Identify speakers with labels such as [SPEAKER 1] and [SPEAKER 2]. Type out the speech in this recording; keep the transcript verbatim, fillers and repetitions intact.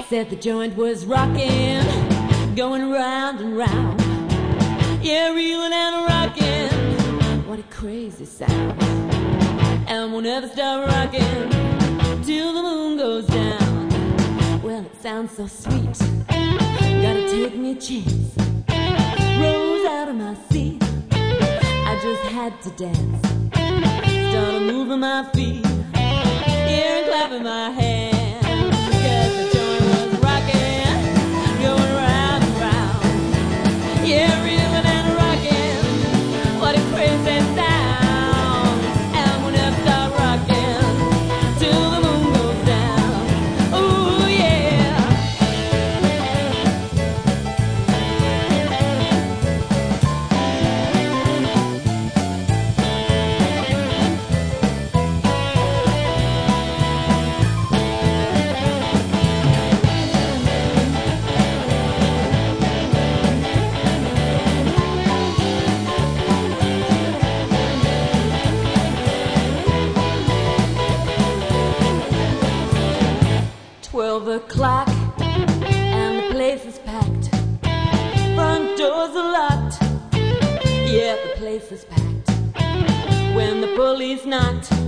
[SPEAKER 1] Said the joint was rocking, going round and round. Yeah, reeling and rocking, what a crazy sound. And we'll never stop rocking till the moon goes down. Well, it sounds so sweet, gotta take me a chance. Rose out of my seat, I just had to dance. Started moving my feet, yeah, and clapping my hands. Cause the joint was rocking, going round and round. Yeah, reeling and rocking, what a crazy sound. And we'll never stop rocking till the moon goes down. Ooh, yeah. Twelve o'clock and the place is packed. Front doors are locked. Yeah, the place is packed. When the police knocked,